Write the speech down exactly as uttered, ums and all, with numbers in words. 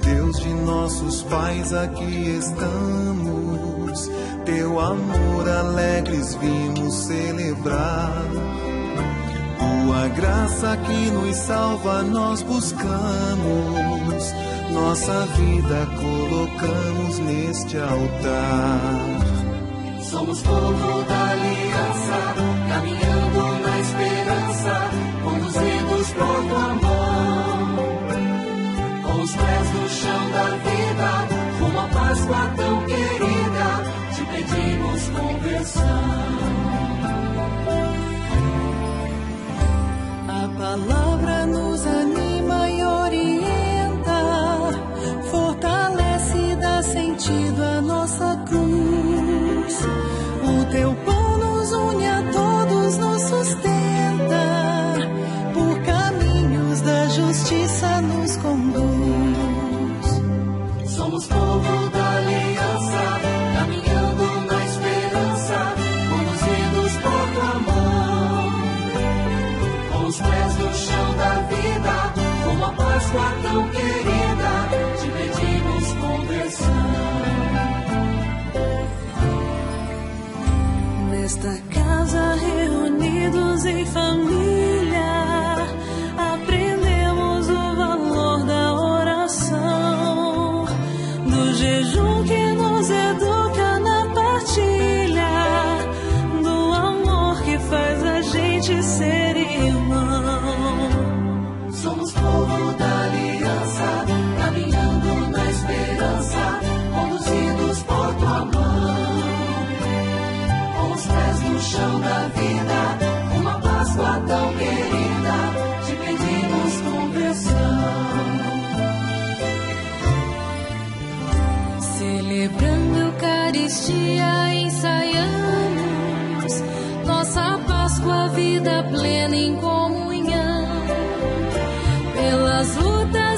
Deus de nossos pais, aqui estamos. Teu amor alegres vimos celebrar. Tua graça que nos salva nós buscamos. Nossa vida colocamos neste altar. Somos povo da aliança, caminhando na esperança, conduzidos por tua mão. Com os pés no chão da vida, rumo à Páscoa tão querida, te pedimos conversão. A palavra nos anima e orienta, fortalece e dá sentido à nossa cruz. O teu pão nos une a todos, nos sustenta, por caminhos da justiça nos conduz. Somos povo da aliança, caminhando na esperança, conduzidos por tua mão. Com os pés no chão da vida, como a Páscoa tão querida, te pedimos conversão. Nesta casa reunidos em família, aprendemos o valor da oração, do jejum que nos educa na partilha, do amor que faz a gente ser irmão. Somos povo da aliança, caminhando na esperança, conduzidos por tua mão. Com os pés no chão da vida, uma Páscoa tão querida, te pedimos conversão. Celebrando a Eucaristia, ensaiamos nossa Páscoa, vida plena em comunhão. Pelas lutas